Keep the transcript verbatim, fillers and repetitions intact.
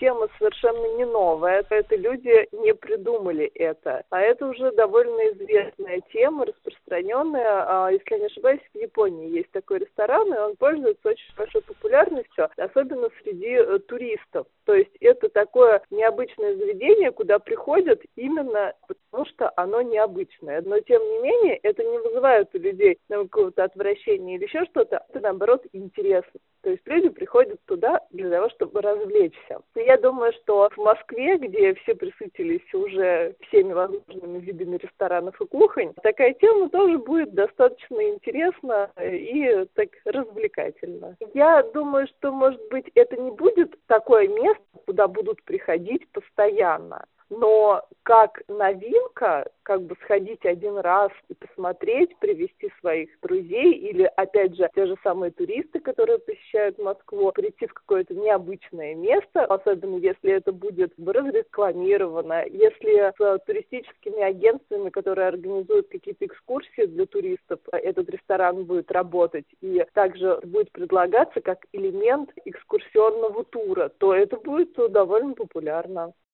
тема совершенно не новая, это люди не придумали это, а это уже довольно известная тема, распространенная, если я не ошибаюсь, в Японии есть такой ресторан, и он пользуется очень большой популярностью, особенно среди туристов. То есть это такое необычное заведение, куда приходят именно потому, что оно необычное. Но тем не менее, это не вызывает у людей какого-то отвращения или еще что-то, это наоборот интересно. То есть люди приходят туда для того, чтобы развлечься. И я думаю, что в Москве, где все присытились уже всеми возможными видами ресторанов и кухонь, такая тема тоже будет достаточно интересна и так развлекательна. Я думаю, что, может быть, это не будет такое место, куда будут приходить постоянно. Но как новинка, как бы сходить один раз и посмотреть, привести своих друзей или, опять же, те же самые туристы, которые посещают Москву, прийти в какое-то необычное место, особенно если это будет разрекламировано, если с туристическими агентствами, которые организуют какие-то экскурсии для туристов, этот ресторан будет работать и также будет предлагаться как элемент экскурсионного тура, то это будет довольно популярно.